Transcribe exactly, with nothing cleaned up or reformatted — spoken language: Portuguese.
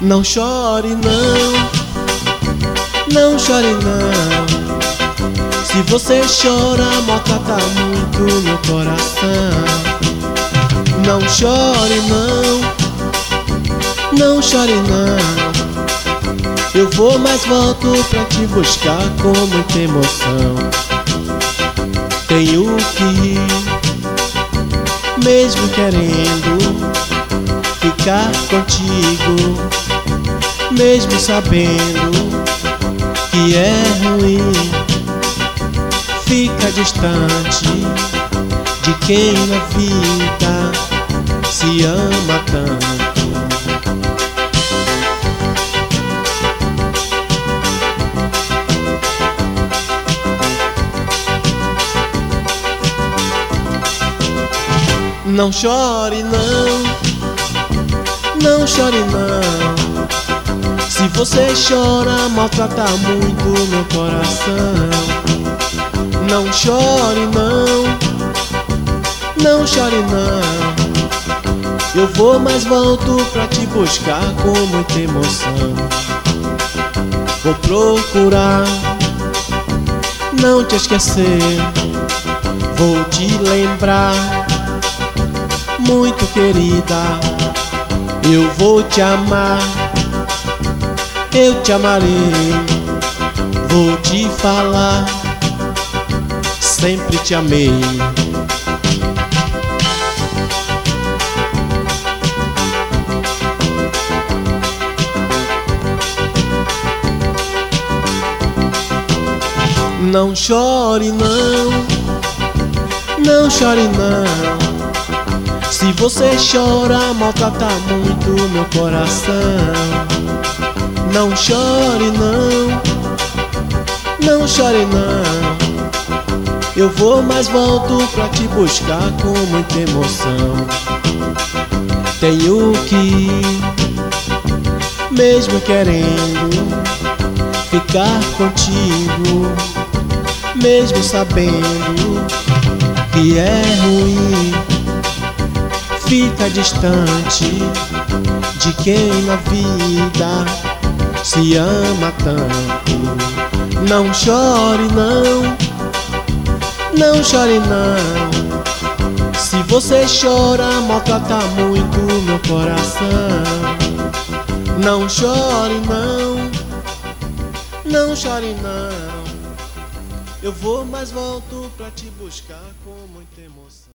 Não chore não, não chore não. Se você chora, maltrata muito meu coração. Não chore não, não chore não. Eu vou, mas volto pra te buscar com muita emoção. Tenho que ir, mesmo querendo ficar contigo, mesmo sabendo que é ruim. Fica distante de quem na vida se ama tanto. Não chore não, não chore não. Se você chora, maltrata muito meu coração. Não chore não, não chore não. Eu vou, mas volto pra te buscar com muita emoção. Vou procurar não te esquecer, vou te lembrar, muito querida. Eu vou te amar, eu te amarei. Vou te falar, sempre te amei. Não chore não, não chore não. Se você chora, maltrata muito meu coração. Não chore não, não chore não. Eu vou, mas volto pra te buscar com muita emoção. Tenho que ir, mesmo querendo ficar contigo, mesmo sabendo que é ruim. Fica distante de quem na vida se ama tanto. Não chore não, não chore não. Se você chora, maltrata muito meu coração. Não chore não, não chore não. Eu vou, mas volto pra te buscar com muita emoção.